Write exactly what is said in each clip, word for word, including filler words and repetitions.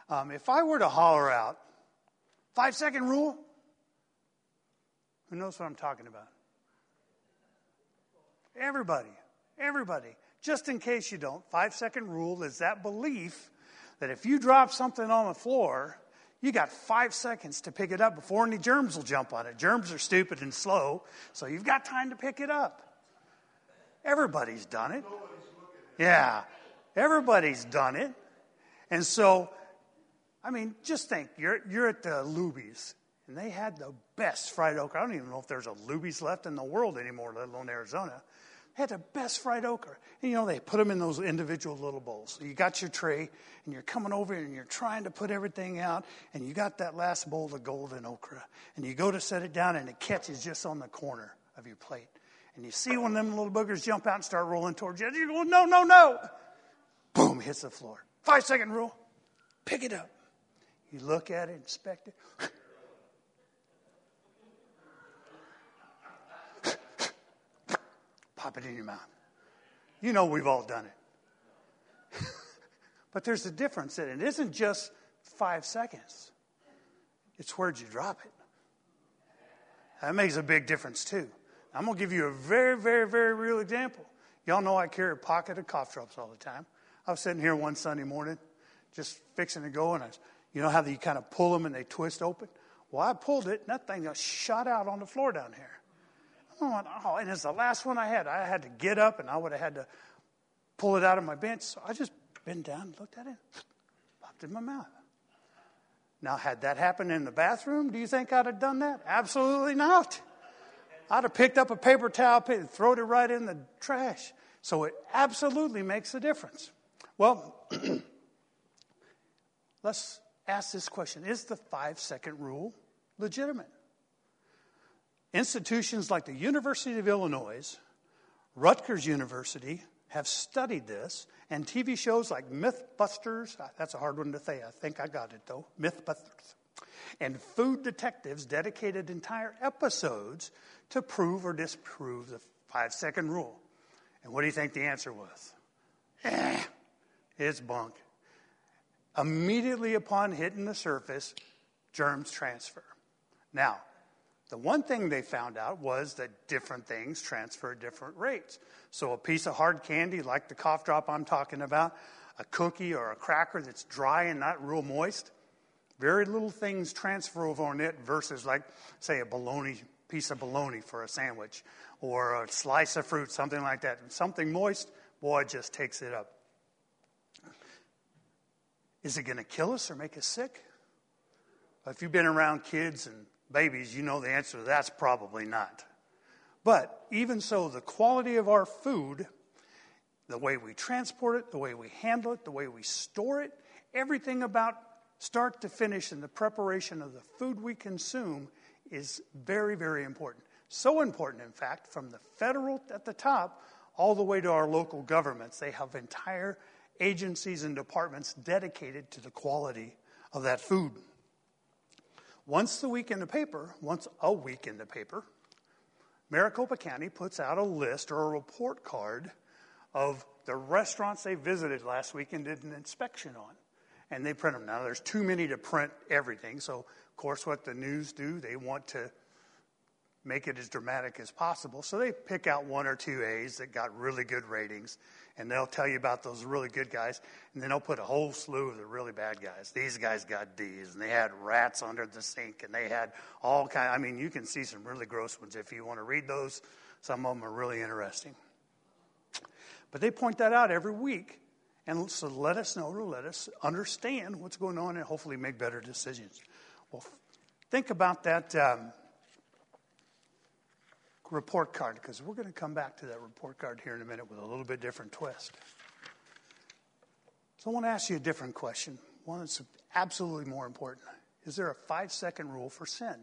Um, if I were to holler out, five second rule, who knows what I'm talking about? Everybody, everybody. Just in case you don't, five second rule is that belief that if you drop something on the floor, you got five seconds to pick it up before any germs will jump on it. Germs are stupid and slow, so you've got time to pick it up. Everybody's done it. Yeah, everybody's done it. And so, I mean, just think, you're you're at the Luby's, and they had the best fried okra. I don't even know if there's a Luby's left in the world anymore, let alone Arizona. They had the best fried okra. And, you know, they put them in those individual little bowls. So you got your tray, and you're coming over, and you're trying to put everything out, and you got that last bowl of golden okra. And you go to set it down, and it catches just on the corner of your plate. And you see one of them little boogers jump out and start rolling towards you. And you go, no, no, no. Boom, hits the floor. Five second rule. Pick it up. You look at it, inspect it. Pop it in your mouth. You know we've all done it. But there's a difference in it. It isn't just five seconds. It's where'd you drop it. That makes a big difference too. I'm going to give you a very, very, very real example. Y'all know I carry a pocket of cough drops all the time. I was sitting here one Sunday morning, just fixing to go, and I was, you know how you kind of pull them and they twist open? Well, I pulled it, and that thing got shot out on the floor down here. I went, oh, and it's the last one I had. I had to get up, and I would have had to pull it out of my bench. So I just bent down and looked at it, popped it in my mouth. Now, had that happened in the bathroom, do you think I'd have done that? Absolutely not. I'd have picked up a paper towel and thrown it right in the trash. So it absolutely makes a difference. Well, let's ask this question. Is the five-second rule legitimate? Institutions like the University of Illinois, Rutgers University have studied this, and T V shows like Mythbusters, that's a hard one to say, I think I got it though, Mythbusters, and Food Detectives dedicated entire episodes to prove or disprove the five-second rule. And what do you think the answer was? Eh, it's bunk. Immediately upon hitting the surface, germs transfer. Now, the one thing they found out was that different things transfer at different rates. So a piece of hard candy, like the cough drop I'm talking about, a cookie or a cracker that's dry and not real moist, very little things transfer over on it versus, like, say, a bologna piece of bologna for a sandwich or a slice of fruit, something like that. Something moist, boy, it just takes it up. Is it going to kill us or make us sick? If you've been around kids and babies, you know the answer to that's probably not. But even so, the quality of our food, the way we transport it, the way we handle it, the way we store it, everything about start to finish in the preparation of the food we consume is very, very important. So important, in fact, from the federal at the top all the way to our local governments. They have entire agencies and departments dedicated to the quality of that food. Once a week in the paper, once a week in the paper, Maricopa County puts out a list or a report card of the restaurants they visited last week and did an inspection on. And they print them. Now, there's too many to print everything. So, of course, what the news do, they want to make it as dramatic as possible. So they pick out one or two A's that got really good ratings, and they'll tell you about those really good guys, and then they'll put a whole slew of the really bad guys. These guys got D's, and they had rats under the sink, and they had all kind. I mean, you can see some really gross ones if you want to read those. Some of them are really interesting. But they point that out every week, and so let us know, to let us understand what's going on, and hopefully make better decisions. Well, think about that um, report card, because we're going to come back to that report card here in a minute with a little bit different twist. So I want to ask you a different question, one that's absolutely more important. Is there a five-second rule for sin?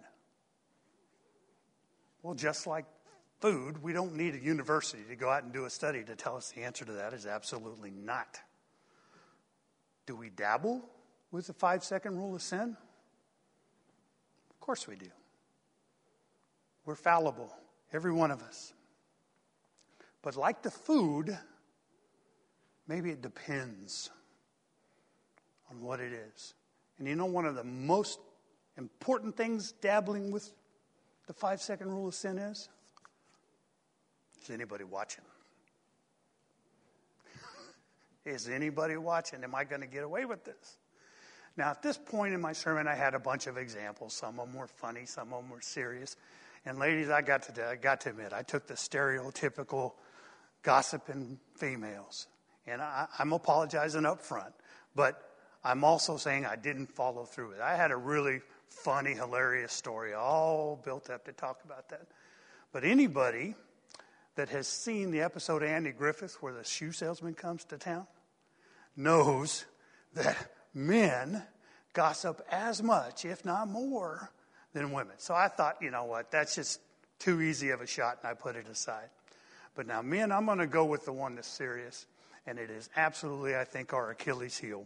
Well, just like food, we don't need a university to go out and do a study to tell us the answer to that is absolutely not. Do we dabble with the five-second rule of sin? Of course we do. We're fallible, every one of us. But like the food, maybe it depends on what it is. And you know one of the most important things dabbling with the five-second rule of sin is? Is anybody watching? Is anybody watching? Am I going to get away with this? Now, at this point in my sermon, I had a bunch of examples. Some of them were funny. Some of them were serious. And ladies, I got to, I got to admit, I took the stereotypical gossiping females. And I, I'm apologizing up front. But I'm also saying I didn't follow through with it. I had a really funny, hilarious story all built up to talk about that. But anybody that has seen the episode of Andy Griffith where the shoe salesman comes to town knows that men gossip as much, if not more, than women. So I thought, you know what, that's just too easy of a shot, and I put it aside. But now, men, I'm going to go with the one that's serious, and it is absolutely, I think, our Achilles heel.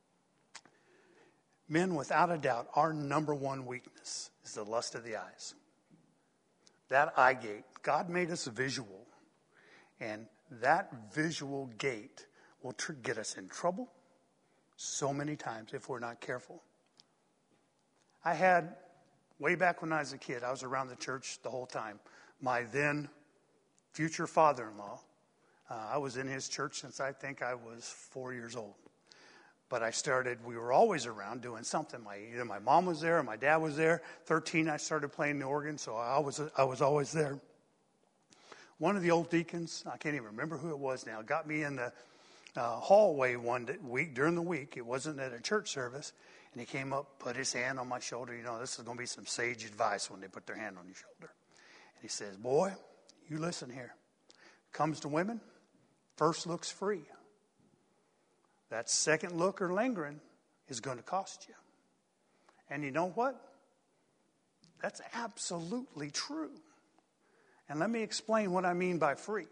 Men, without a doubt, our number one weakness is the lust of the eyes. That eye gate, God made us visual, and that visual gate will tr- get us in trouble so many times if we're not careful. I had, way back when I was a kid, I was around the church the whole time. My then future father-in-law, uh, I was in his church since I think I was four years old. But I started, we were always around doing something. My, either my mom was there or my dad was there. thirteen, I started playing the organ, so I was, I was always there. One of the old deacons, I can't even remember who it was now, got me in the uh, hallway one week, during the week. It wasn't at a church service. And he came up, put his hand on my shoulder. You know, this is going to be some sage advice when they put their hand on your shoulder. And he says, boy, you listen here. Comes to women, first look's free. That second look or lingering is going to cost you. And you know what? That's absolutely true. And let me explain what I mean by free.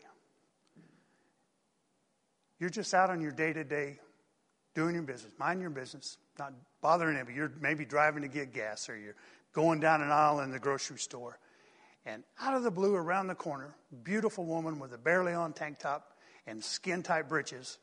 You're just out on your day-to-day doing your business, minding your business, not bothering anybody. You're maybe driving to get gas, or you're going down an aisle in the grocery store. And out of the blue, around the corner, beautiful woman with a barely on tank top and skin-tight breeches.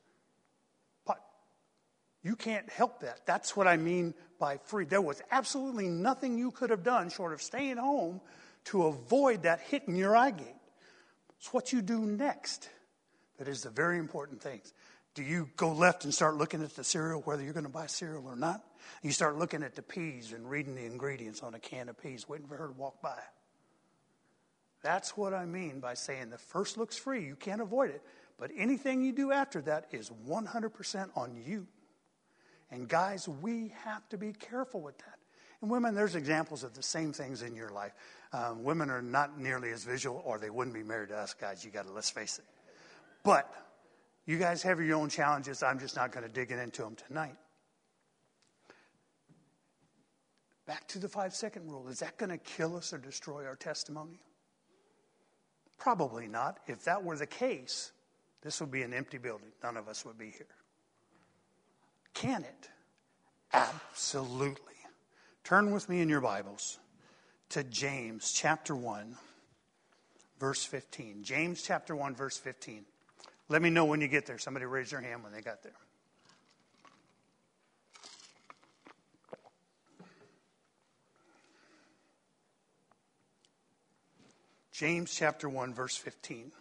You can't help that. That's what I mean by free. There was absolutely nothing you could have done short of staying home to avoid that hitting your eye gate. It's what you do next that is the very important things. Do you go left and start looking at the cereal, whether you're going to buy cereal or not? You start looking at the peas and reading the ingredients on a can of peas, waiting for her to walk by. That's what I mean by saying the first look's free. You can't avoid it. But anything you do after that is one hundred percent on you. And guys, we have to be careful with that. And women, there's examples of the same things in your life. Um, women are not nearly as visual, or they wouldn't be married to us guys. You got to, let's face it. But you guys have your own challenges. I'm just not going to dig into them tonight. Back to the five-second rule. Is that going to kill us or destroy our testimony? Probably not. If that were the case, this would be an empty building. None of us would be here. Can it? Absolutely. Turn with me in your Bibles to James chapter one, verse fifteen. James chapter one, verse fifteen. Let me know when you get there. Somebody raise their hand when they got there. James chapter one, verse fifteen.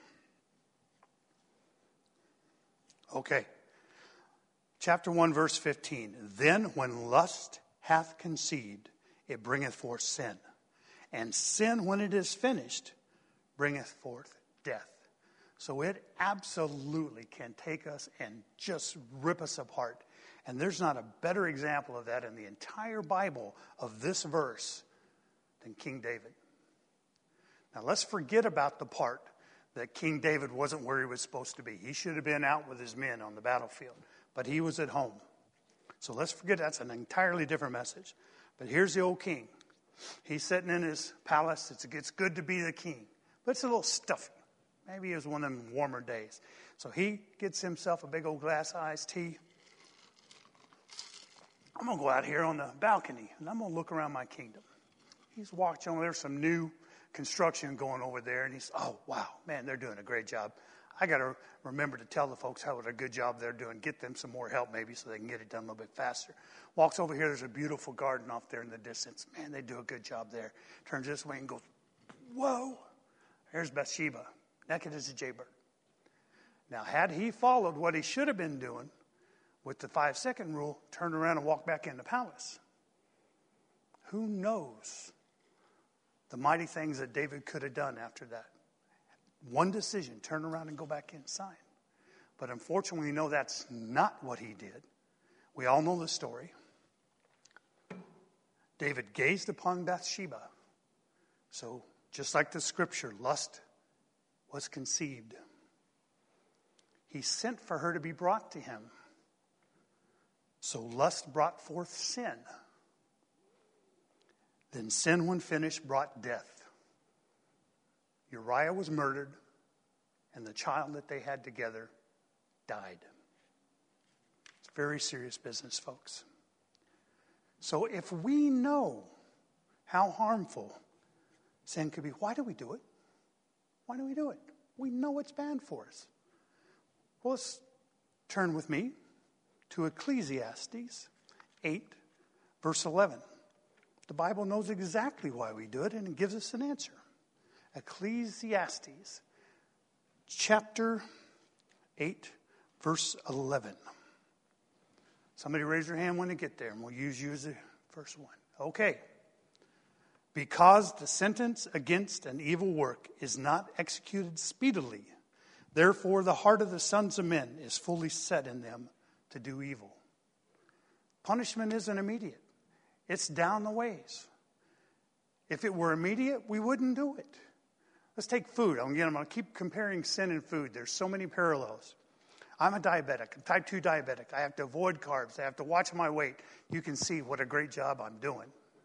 Okay. Chapter one, verse fifteen. Then when lust hath conceived, it bringeth forth sin. And sin, when it is finished, bringeth forth death. So it absolutely can take us and just rip us apart. And there's not a better example of that in the entire Bible of this verse than King David. Now let's forget about the part that King David wasn't where he was supposed to be. He should have been out with his men on the battlefield. But he was at home. So let's forget that's an entirely different message. But here's the old king. He's sitting in his palace. It's, it's good to be the king. But it's a little stuffy. Maybe it was one of them warmer days. So he gets himself a big old glass of iced tea. I'm going to go out here on the balcony, and I'm going to look around my kingdom. He's watching. There's some new construction going over there. And he's, oh, wow, man, they're doing a great job. I got to remember to tell the folks how what a good job they're doing. Get them some more help maybe so they can get it done a little bit faster. Walks over here. There's a beautiful garden off there in the distance. Man, they do a good job there. Turns this way and goes, whoa. Here's Bathsheba, naked as a jaybird. Now, had he followed what he should have been doing with the five-second rule, turned around and walked back in the palace, who knows the mighty things that David could have done after that. One decision, turn around and go back inside. But unfortunately, we know that's not what he did. We all know the story. David gazed upon Bathsheba. So, just like the scripture, lust was conceived. He sent for her to be brought to him. So lust brought forth sin. Then sin, when finished, brought death. Uriah was murdered, and the child that they had together died. It's very serious business, folks. So if we know how harmful sin could be, why do we do it? Why do we do it? We know it's bad for us. Well, let's turn with me to Ecclesiastes eight, verse eleven. The Bible knows exactly why we do it, and it gives us an answer. Ecclesiastes chapter eight, verse eleven. Somebody raise your hand when they get there, and we'll use you as the first one. Okay. Because the sentence against an evil work is not executed speedily, therefore the heart of the sons of men is fully set in them to do evil. Punishment isn't immediate. It's down the ways. If it were immediate, we wouldn't do it. Let's take food. Again, I'm going to keep comparing sin and food. There's so many parallels. I'm a diabetic, a type two diabetic. I have to avoid carbs. I have to watch my weight. You can see what a great job I'm doing.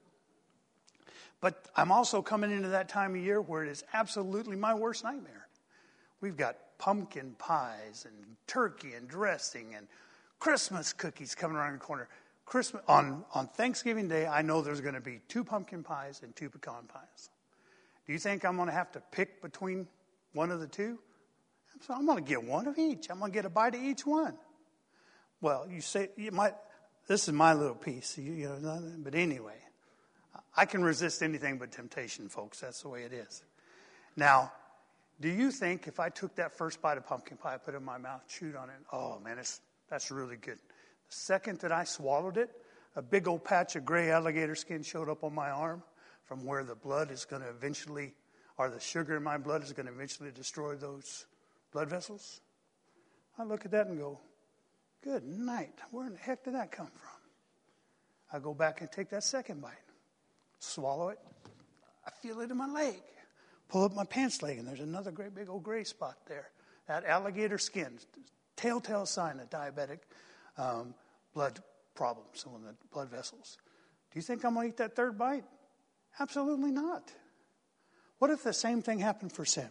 But I'm also coming into that time of year where it is absolutely my worst nightmare. We've got pumpkin pies and turkey and dressing and Christmas cookies coming around the corner. Christmas on, on Thanksgiving Day, I know there's going to be two pumpkin pies and two pecan pies. Do you think I'm going to have to pick between one of the two? So I'm going to get one of each. I'm going to get a bite of each one. Well, you say you might. This is my little piece, you, you know. But anyway, I can resist anything but temptation, folks. That's the way it is. Now, do you think if I took that first bite of pumpkin pie, put it in my mouth, chewed on it, oh man, it's, that's really good. The second that I swallowed it, a big old patch of gray alligator skin showed up on my arm from where the blood is going to eventually, or the sugar in my blood is going to eventually destroy those blood vessels. I look at that and go, good night. Where in the heck did that come from? I go back and take that second bite. Swallow it. I feel it in my leg. Pull up my pants leg, and there's another great big old gray spot there. That alligator skin, telltale sign of diabetic um, blood problems on the blood vessels. Do you think I'm going to eat that third bite? Absolutely not. What if the same thing happened for sin?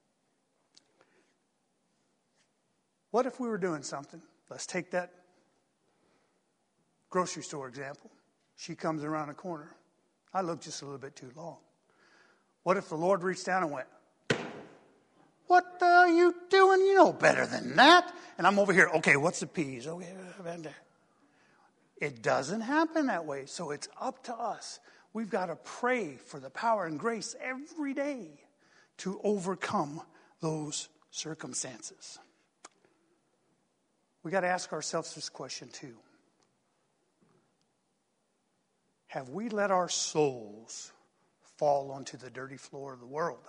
What if we were doing something? Let's take that grocery store example. She comes around a corner. I look just a little bit too long. What if the Lord reached down and went, what the hell are you doing? You know better than that. And I'm over here, okay, what's the peas? Okay, it doesn't happen that way. So it's up to us. We've got to pray for the power and grace every day to overcome those circumstances. We got to ask ourselves this question too. Have we let our souls fall onto the dirty floor of the world?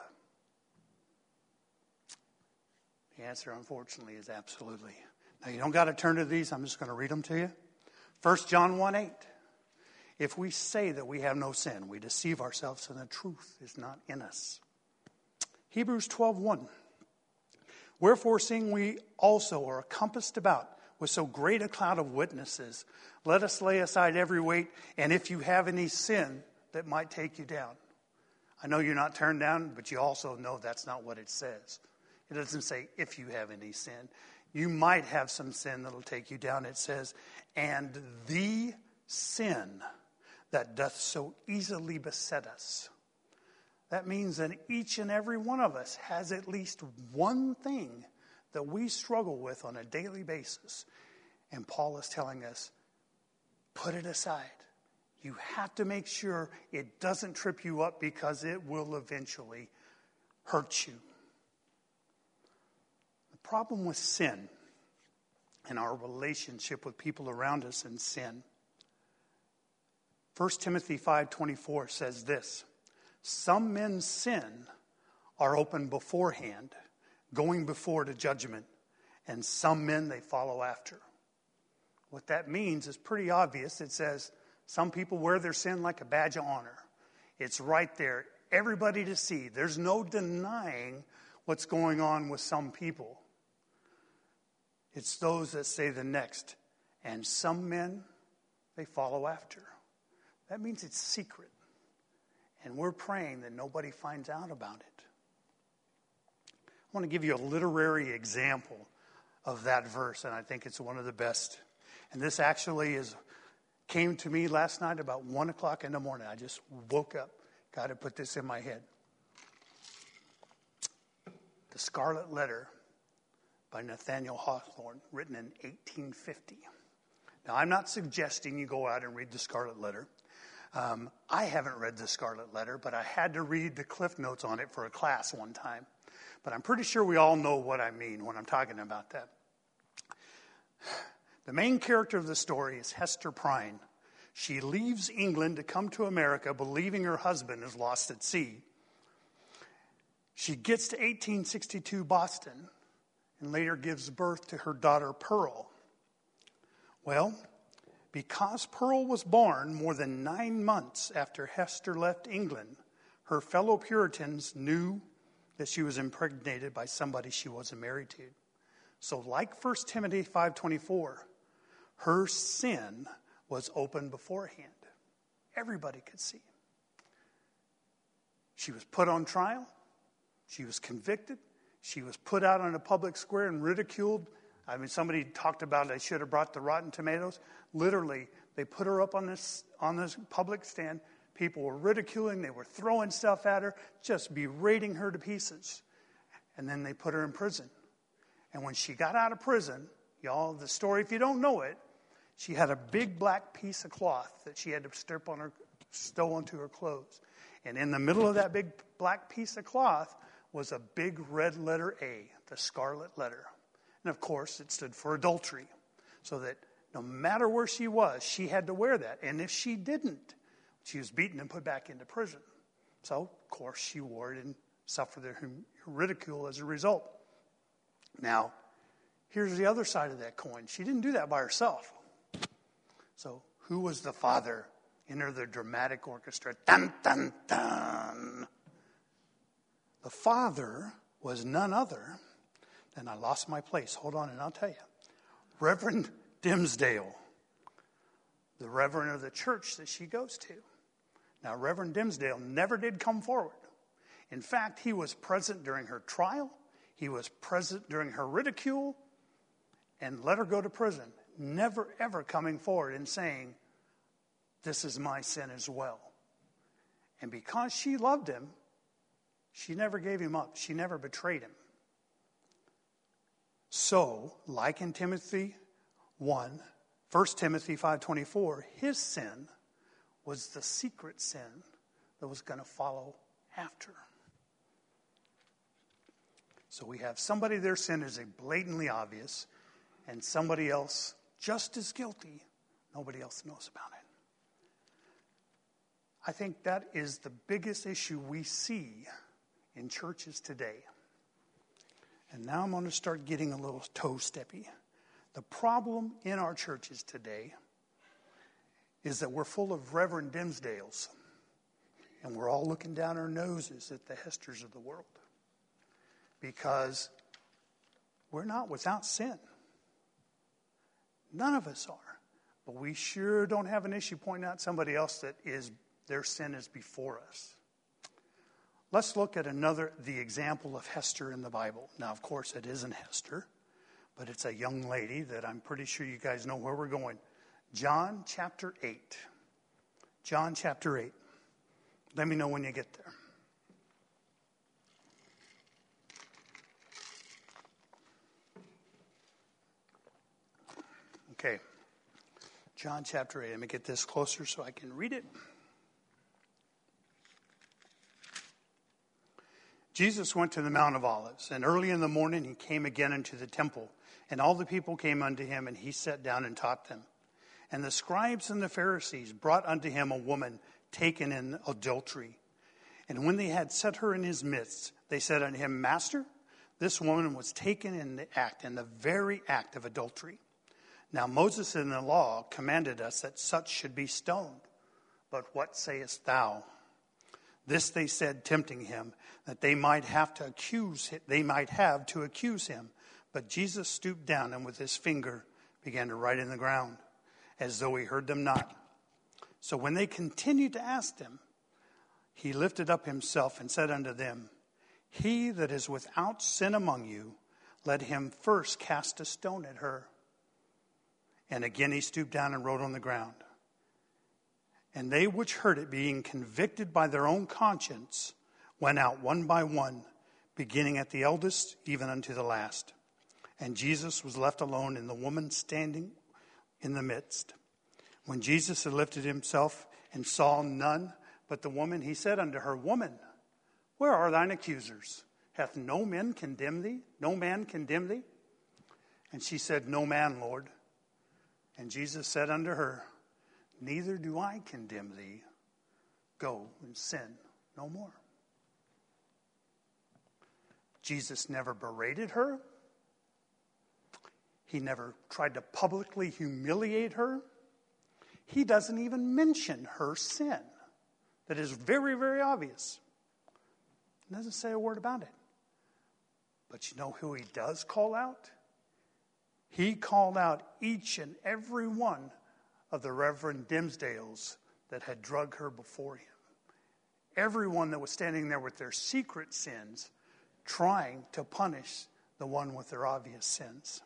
The answer, unfortunately, is absolutely. Now, you don't got to turn to these. I'm just going to read them to you. First John one eight. If we say that we have no sin, we deceive ourselves and the truth is not in us. Hebrews twelve one. Wherefore, seeing we also are compassed about with so great a cloud of witnesses, let us lay aside every weight, and if you have any sin that might take you down. I know you're not turned down, but you also know that's not what it says. It doesn't say if you have any sin. You might have some sin that'll take you down. It says, and the sin that doth so easily beset us. That means that each and every one of us has at least one thing that we struggle with on a daily basis. And Paul is telling us, put it aside. You have to make sure it doesn't trip you up because it will eventually hurt you. The problem with sin and our relationship with people around us in sin. First Timothy five twenty-four says this, some men's sin are open beforehand, going before to judgment, and some men they follow after. What that means is pretty obvious. It says some people wear their sin like a badge of honor. It's right there, everybody to see. There's no denying what's going on with some people. It's those that say the next. And some men, they follow after. That means it's secret. And we're praying that nobody finds out about it. I want to give you a literary example of that verse, and I think it's one of the best. And this actually is came to me last night about one o'clock in the morning. I just woke up, got to put this in my head. The Scarlet Letter by Nathaniel Hawthorne, written in eighteen fifty. Now, I'm not suggesting you go out and read the Scarlet Letter. Um, I haven't read the Scarlet Letter, but I had to read the Cliff Notes on it for a class one time. But I'm pretty sure we all know what I mean when I'm talking about that. The main character of the story is Hester Prynne. She leaves England to come to America believing her husband is lost at sea. She gets to eighteen sixty-two Boston and later gives birth to her daughter Pearl. Well, because Pearl was born more than nine months after Hester left England, her fellow Puritans knew that she was impregnated by somebody she wasn't married to. So like First Timothy five twenty-four, her sin was open beforehand. Everybody could see. She was put on trial. She was convicted. She was put out on a public square and ridiculed. I mean, somebody talked about they should have brought the rotten tomatoes. Literally, they put her up on this on this public stand. People were ridiculing. They were throwing stuff at her, just berating her to pieces. And then they put her in prison. And when she got out of prison, y'all, the story, if you don't know it, she had a big black piece of cloth that she had to strip on her, stow onto her clothes. And in the middle of that big black piece of cloth was a big red letter A, the Scarlet Letter. And of course, it stood for adultery. So that no matter where she was, she had to wear that. And if she didn't, she was beaten and put back into prison. So, of course, she wore it and suffered the ridicule as a result. Now, here's the other side of that coin. She didn't do that by herself. So, who was the father? Enter the dramatic orchestra. Dun, dun, dun. The father was none other than, I lost my place. Hold on and I'll tell you. Reverend Dimsdale, the reverend of the church that she goes to. Now, Reverend Dimsdale never did come forward. In fact, he was present during her trial. He was present during her ridicule and let her go to prison. Never, ever coming forward and saying, this is my sin as well. And because she loved him, she never gave him up. She never betrayed him. So, like in Timothy one, First Timothy five twenty-four, his sin was the secret sin that was going to follow after. So we have somebody, their sin is a blatantly obvious, and somebody else just as guilty. Nobody else knows about it. I think that is the biggest issue we see in churches today. And now I'm going to start getting a little toe-steppy. The problem in our churches today is that we're full of Reverend Dimsdales. And we're all looking down our noses at the Hesters of the world. Because we're not without sin. None of us are. But we sure don't have an issue pointing out somebody else that is their sin is before us. Let's look at another, the example of Hester in the Bible. Now, of course, it isn't Hester, but it's a young lady that I'm pretty sure you guys know where we're going. John chapter eight. John chapter eight. Let me know when you get there. Okay. John chapter eight. Let me get this closer so I can read it. Jesus went to the Mount of Olives, and early in the morning he came again into the temple, and all the people came unto him, and he sat down and taught them. And the scribes and the Pharisees brought unto him a woman taken in adultery. And when they had set her in his midst, they said unto him, Master, this woman was taken in the act, in the very act of adultery. Now Moses in the law commanded us that such should be stoned. But what sayest thou? This they said, tempting him, that they might have to accuse him, they might have to accuse him. But Jesus stooped down and with his finger began to write in the ground, as though he heard them not. So when they continued to ask him, he lifted up himself and said unto them, He that is without sin among you, let him first cast a stone at her. And again he stooped down and wrote on the ground. And they which heard it, being convicted by their own conscience, went out one by one, beginning at the eldest, even unto the last. And Jesus was left alone, and the woman standing in the midst. When Jesus had lifted himself and saw none but the woman, he said unto her, Woman, where are thine accusers? Hath no man condemned thee? No man condemned thee? And she said, No man, Lord. And Jesus said unto her, Neither do I condemn thee. Go and sin no more. Jesus never berated her. He never tried to publicly humiliate her. He doesn't even mention her sin. That is very, very obvious. He doesn't say a word about it. But you know who he does call out? He called out each and every one of the Reverend Dimsdales that had drugged her before him. Everyone that was standing there with their secret sins, trying to punish the one with their obvious sins.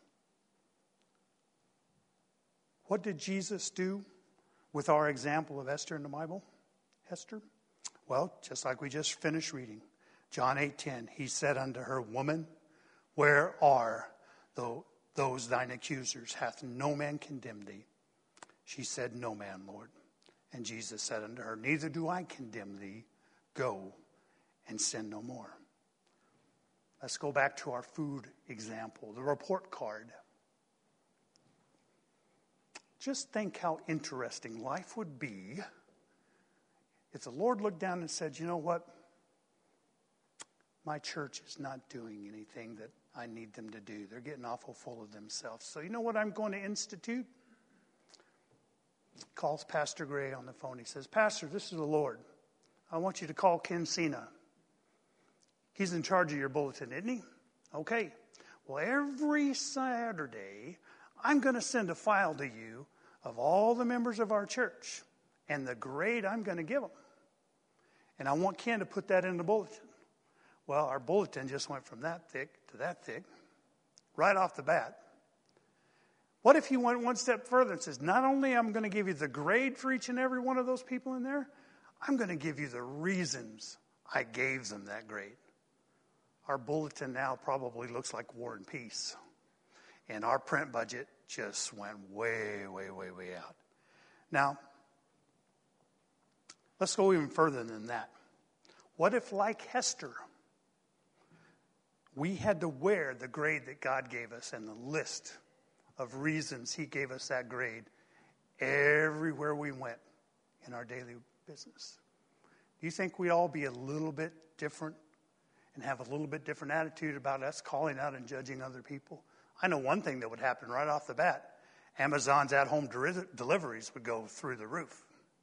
What did Jesus do with our example of Esther in the Bible? Esther? Well, just like we just finished reading. John eight ten, he said unto her, Woman, where are those thine accusers? Hath no man condemned thee? She said, No man, Lord. And Jesus said unto her, Neither do I condemn thee. Go and sin no more. Let's go back to our food example, the report card. Just think how interesting life would be if the Lord looked down and said, You know what? My church is not doing anything that I need them to do. They're getting awful full of themselves. So you know what I'm going to institute? Calls Pastor Gray on the phone. He says, Pastor, this is the Lord. I want you to call Ken Cena. He's in charge of your bulletin, isn't he? Okay. Well, every Saturday, I'm going to send a file to you of all the members of our church and the grade I'm going to give them. And I want Ken to put that in the bulletin. Well, our bulletin just went from that thick to that thick, right off the bat. What if he went one step further and says, not only am I going to give you the grade for each and every one of those people in there, I'm going to give you the reasons I gave them that grade. Our bulletin now probably looks like War and Peace. And our print budget just went way, way, way, way out. Now, let's go even further than that. What if, like Hester, we had to wear the grade that God gave us and the list of reasons he gave us that grade everywhere we went in our daily business? Do you think we'd all be a little bit different and have a little bit different attitude about us calling out and judging other people? I know one thing that would happen right off the bat. Amazon's at-home de- deliveries would go through the roof.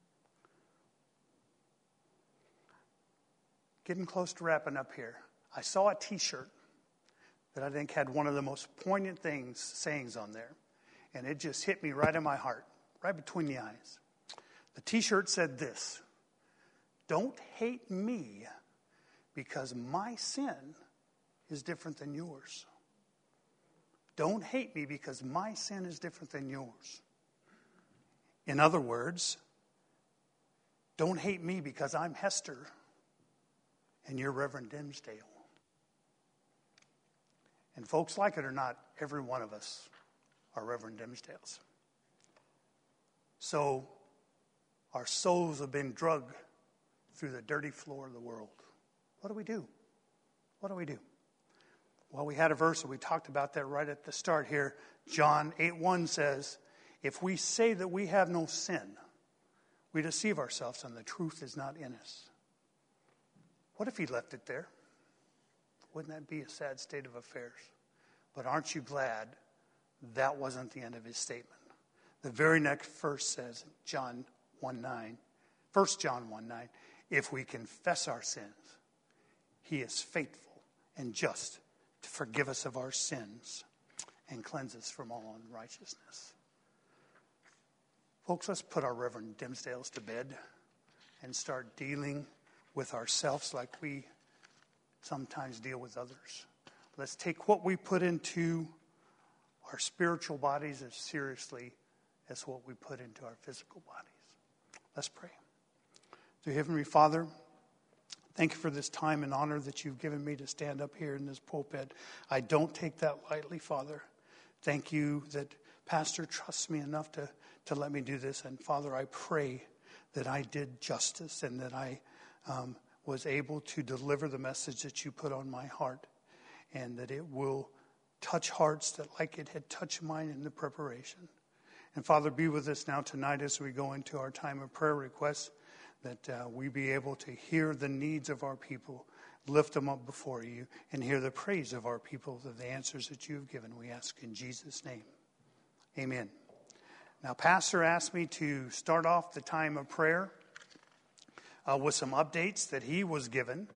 Getting close to wrapping up here. I saw a T-shirt that I think had one of the most poignant things, sayings on there. And it just hit me right in my heart, right between the eyes. The T-shirt said this: Don't hate me because my sin is different than yours. Don't hate me because my sin is different than yours. In other words, don't hate me because I'm Hester and you're Reverend Dimsdale. And folks, like it or not, every one of us are Reverend Dimsdales. So our souls have been drugged through the dirty floor of the world. What do we do? What do we do? Well, we had a verse, and we talked about that right at the start here. John eight one says, if we say that we have no sin, we deceive ourselves and the truth is not in us. What if he left it there? Wouldn't that be a sad state of affairs? But aren't you glad that wasn't the end of his statement? The very next verse says, John one nine, First John one nine, if we confess our sins, he is faithful and just to forgive us of our sins and cleanse us from all unrighteousness. Folks, let's put our Reverend Dimsdales to bed and start dealing with ourselves like we sometimes deal with others. Let's take what we put into our spiritual bodies as seriously as what we put into our physical bodies. Let's pray. Dear Heavenly Father, thank you for this time and honor that you've given me to stand up here in this pulpit. I don't take that lightly, Father. Thank you that Pastor trusts me enough to, to let me do this. And Father, I pray that I did justice and that I um, was able to deliver the message that you put on my heart, and that it will touch hearts that like it had touched mine in the preparation. And Father, be with us now tonight as we go into our time of prayer requests, that uh, we be able to hear the needs of our people, lift them up before you, and hear the praise of our people, of the answers that you've given. We ask in Jesus' name. Amen. Now, Pastor asked me to start off the time of prayer uh, with some updates that he was given.